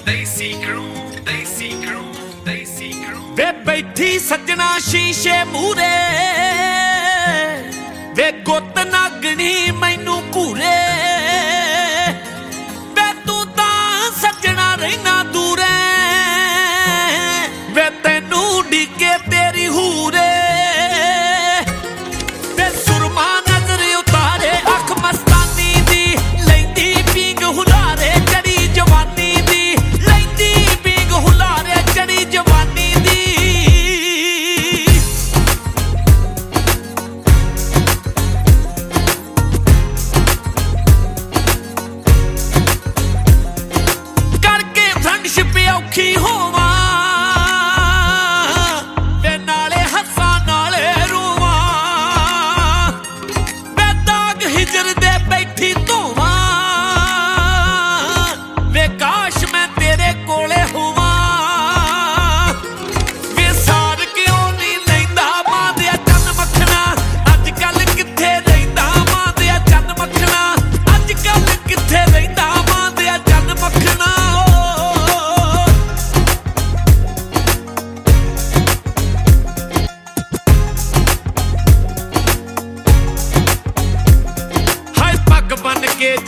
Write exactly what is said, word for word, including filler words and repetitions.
देसी क्रू देसी क्रू देसी क्रू वे बैठी सजना शीशे मूरे वे गुत नागनी मैनू घूरे वे तू तां सजना रहना दूरे वे तैनू डिगे तेरी हूरे वे सुरमा नजर उतारे अख मस्तानी दी लैंदी पींग हुलारे चढ़ी जवानी दी लैंदी पींग हुलारे चढ़ी जवानी दी करके फ्रेंडशिप औखी होवा वे नाले हस्सा नाले रोवा वे दाग हिजर दे बैठी धोवा वे काश मैं तेरे कोले होवा वे सार क्यों नहीं लैंदा मां दे चन्न मखना अज कल किथे रहिंदा मां दे चन्न मखना अज कल किथे रहिंदा मां दे चन्न मखना हाय पग बन के